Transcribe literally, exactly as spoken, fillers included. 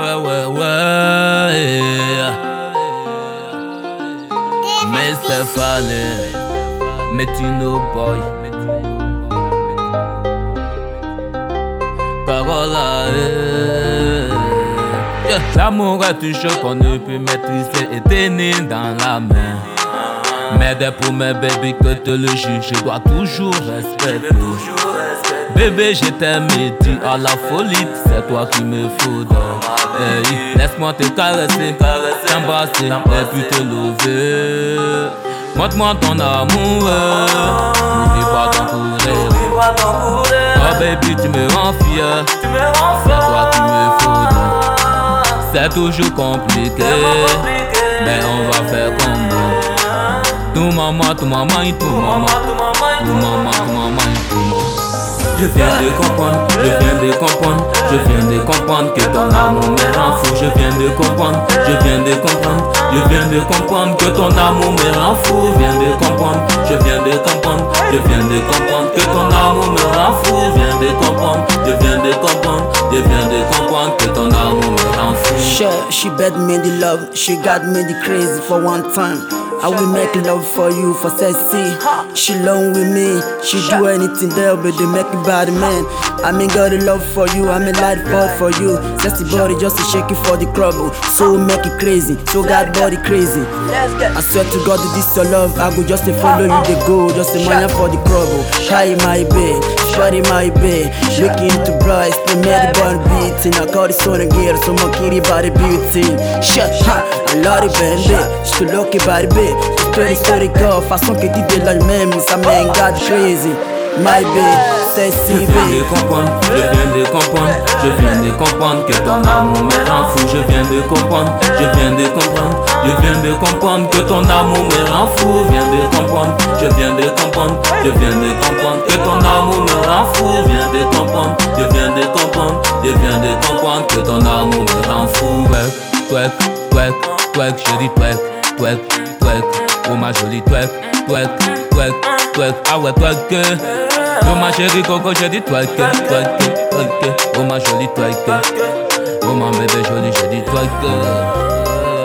ouais, ouais, ouais. mister Fallen, Metino Boy, Carola, eh. Yeah. L'amour est un jeu qu'on ne peut maîtriser et tenir dans la main. Mais dès pour mes bébés que te le juge, je dois toujours respecter. Bébé, je t'aime et dis à la folie, c'est toi qui me faudra. Hey, laisse-moi te caresser, t'embrasser et puis te lever. Montre-moi ton amour, n'oublie pas ton courrier. Oh baby, tu me rends fier, c'est toi qui me faudra. C'est toujours compliqué, mais on va faire comme moi. Tout maman, tout maman, tout maman, tout maman, tout maman, tout maman. Je viens de comprendre, je viens de comprendre, je viens de comprendre que ton amour me rend fou. Je viens de comprendre, je viens de comprendre, je viens de comprendre que ton amour me rend fou. Je viens de comprendre, je viens de comprendre, je viens de comprendre que ton amour me rend fou. Je viens de comprendre, je viens de comprendre, je viens de comprendre que ton amour me rend fou. Sure, she bet me the love, she got me the crazy for one time. I will make love for you for sexy. She alone with me, she do anything there, but they make me bad man. I mean got the love for you, I mean light part for you. Sexy body just to shake it for the trouble. So make it crazy, so got body crazy. I swear to God that this your love, I go just to follow you they go, just to mind for the trouble. Hi my babe, shawty my babe, looking to bright, still made the body beating. I got this on again, so my kitty body beauty. Shut ha, I love it baby, she look it body babe. Story story girl, façon que tu dis l'elle-même, ça m'engage crazy. My babe, sexy babe. Je viens de comprendre, je viens de comprendre, je viens de comprendre que ton amour me rend fou. Je viens de comprendre, je viens de comprendre, je viens de comprendre que ton amour me rend fou. Je viens de comprendre, je viens de comprendre, je viens de comprendre que ton amour me rend fou. Je viens de comprendre, je viens de comprendre, je viens de comprendre que ton amour me rend fou. Twerk, twerk, twerk, twerk, je dis twerk, twerk, twerk. Oh ma jolie twerk, twerk, twerk, twerk, ah ouais twerk. Oh ma chérie coco, je dis twerk, twerk, twerk. Oh ma jolie twerk, oh ma bébé jolie, je dis twerk.